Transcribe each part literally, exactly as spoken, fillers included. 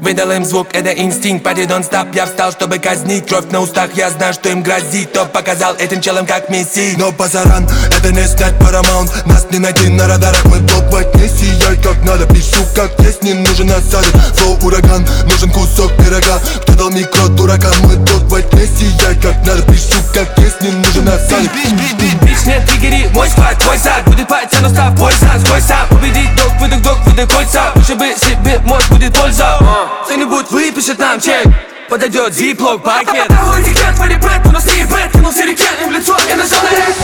выдал им звук, это инстинкт. Party don't stop, я встал, чтобы казнить. Кровь на устах, я знаю, что им грозит. Кто показал этим челам, как месси. Но базаран, это не снять Paramount. Нас не найти на радарах, мы топ-вайт. Не сияй как надо, пишу как есть, не нужен осадок. Флоу ураган, нужен кусок пирога. Кто дал микро дуракам, мы топ-вайт. Не сияй как надо, пишу как есть, не нужен осадок. Бич, нет, триггери, мой склад, твой сад. Будет патя, но став пояса, сквозь сам. Победить док, выдох, док, выдох кольца. Лучше бы себе мощь будет польза. Кто-нибудь выпишет нам чек. Подойдет зиплок, пакет. Нахуй этикет, твой репет, у нас не ебет. Кинулся реке, им в лицо, я нажал на рек.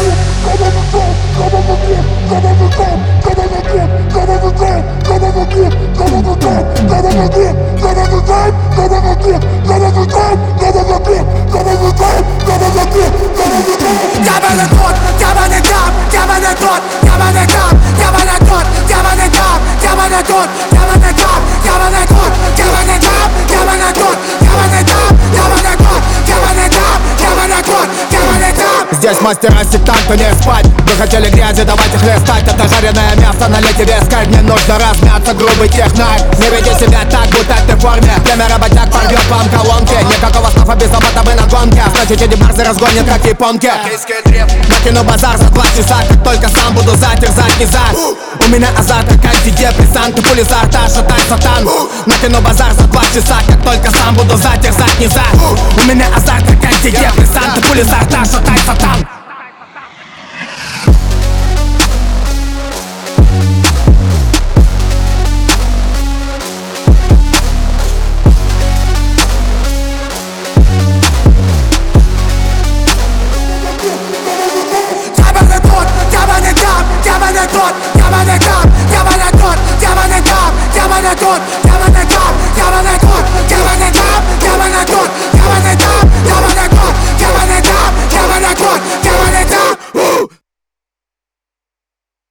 Diamond God, diamond God, diamond God, diamond God, diamond God, diamond God, diamond God, diamond God, diamond God, diamond God, diamond God, diamond God, diamond God, diamond God, diamond God, diamond God. Здесь мастера сектанта, не спать. Вы хотели грязи, давайте хлестать. Это жареное мясо, налейте вес кайф. Не нужно размяться, грубый технарь. Не веди себя так, будто ты в форме. Племя работяг порвет вам колонки. Никакого стафа без опыта, вы на гонке. Значит, эти барзы разгонят, как японки. Накину базар за два часа, как только сам буду затерзать низа. У меня азарт, как антидепрессант. И пули за рта, шатай сатан. Накину базар за два часа, как только сам буду затерзать низа. У меня азарт, как антидепрессант. И пули за рта, шатай сатан.